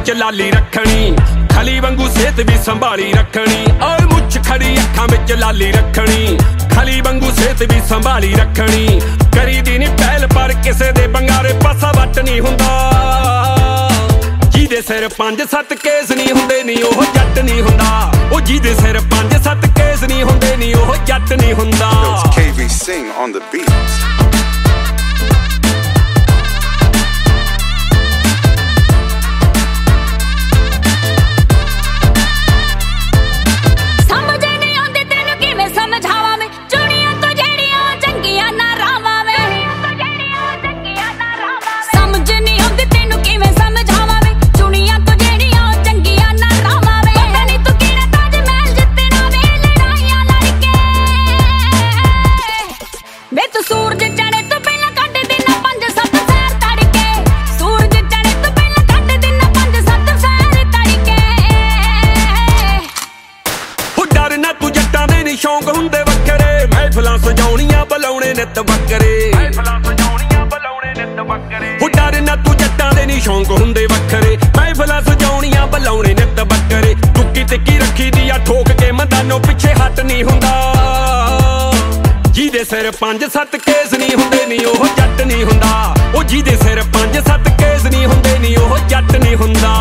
ਵਿੱਚ ਲਾਲੀ ਰੱਖਣੀ, ਖਲੀ ਵਾਂਗੂ ਸਿਹਤ ਵੀ ਸੰਭਾਲੀ ਰੱਖਣੀ। ਓਏ ਮੁੱਛ ਖੜੀ ਅੱਖਾਂ ਵਿੱਚ ਲਾਲੀ ਰੱਖਣੀ, ਖਲੀ ਵਾਂਗੂ ਸਿਹਤ ਵੀ ਸੰਭਾਲੀ ਰੱਖਣੀ। ਕਰੀਦੀ ਨੀ ਪਹਿਲ ਪਰ ਕਿਸੇ ਦੇ ਬੰਗਾਰੇ ਪਾਸਾ ਵੱਟ ਨਹੀਂ ਹੁੰਦਾ, ਜਿਹਦੇ ਸਿਰ 5-7 ਕੇਸ ਨਹੀਂ ਹੁੰਦੇ ਨੀ ਉਹ ਜੱਟ ਨਹੀਂ ਹੁੰਦਾ। ਉਹ ਜਿਹਦੇ ਸਿਰ 5-7 ਕੇਸ ਨਹੀਂ ਹੁੰਦੇ ਨੀ ਉਹ ਜੱਟ ਨਹੀਂ ਹੁੰਦਾ। KV Sing on the beat. ਸ਼ੌਂਕ ਹੁੰਦੇ ਵੱਖਰੇ, ਮਹਿਫਲਾਂ ਸਜਾਉਣੀਆਂ ਬੁਲਾਉਣੇ ਨਿੱਤ ਬੱਕਰੇ। ਹੋ ਡਰ ਨਾ ਤੂੰ ਜੱਟਾਂ ਦੇ ਨੀ ਸ਼ੌਂਕ ਹੁੰਦੇ ਵੱਖਰੇ, ਮਹਿਫਲਾਂ ਸਜਾਉਣੀਆਂ ਬੁਲਾਉਣੇ ਨਿੱਤ ਬੱਕਰੇ। ਟੁੱਕੀ ਟਿੱਕੀ ਰੱਖੀ ਦੀ ਆ ਠੋਕ ਕੇ ਮੈਦਾਨੋਂ ਪਿੱਛੇ ਹੱਟ ਨਹੀਂ ਹੁੰਦਾ, ਜਿਹਦੇ ਸਿਰ 5-7 ਕੇਸ ਨਹੀਂ ਹੁੰਦੇ ਨੀ ਉਹ ਜੱਟ ਨਹੀਂ ਹੁੰਦਾ। ਉਹ ਜਿਹਦੇ ਸਿਰ 5-7 ਕੇਸ ਨਹੀਂ ਹੁੰਦੇ ਨੀ ਉਹ ਜੱਟ ਨਹੀਂ ਹੁੰਦਾ।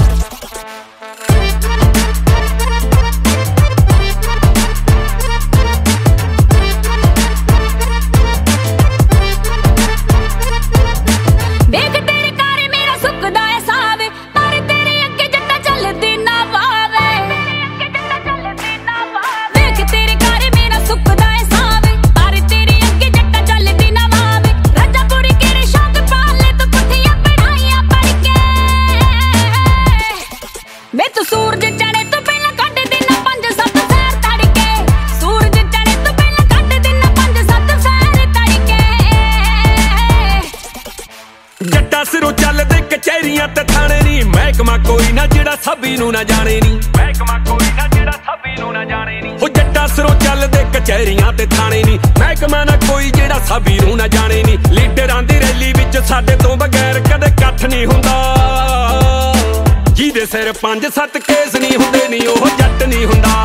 ਜੱਟਾਂ ਸਿਰੋਂ ਚੱਲਦੇ ਕਚਹਿਰੀਆਂ ਤੇ ਥਾਣੇ ਨੀ, ਮਹਿਕਮਾ ਕੋਈ ਨਾ ਜਿਹੜਾ ਸਭੀ ਨੂੰ ਨਾ ਜਾਣੇ ਨੀ, ਮਹਿਕਮਾ ਕੋਈ ਨਾ ਜਿਹੜਾ ਸਭੀ ਨੂੰ ਨਾ ਜਾਣੇ ਨੀ। ਉਹ ਜੱਟਾਂ ਸਿਰੋਂ ਚੱਲਦੇ ਕਚਹਿਰੀਆਂ ਤੇ ਥਾਣੇ ਨੀ, ਮਹਿਕਮਾ ਨਾ ਕੋਈ ਜਿਹੜਾ ਸਭੀ ਨੂੰ ਨਾ ਜਾਣੇ ਨੀ। ਲੀਡਰਾਂ ਦੀ ਰੈਲੀ ਵਿੱਚ ਸਾਡੇ ਤੋਂ ਬਗੈਰ ਕਦੇ ਇਕੱਠ ਨਹੀਂ ਹੁੰਦਾ, ਜਿਹਦੇ ਸਿਰ 5-7 ਕੇਸ ਨਹੀਂ ਹੁੰਦੇ ਨੀ ਉਹ ਜੱਟ ਨਹੀਂ ਹੁੰਦਾ।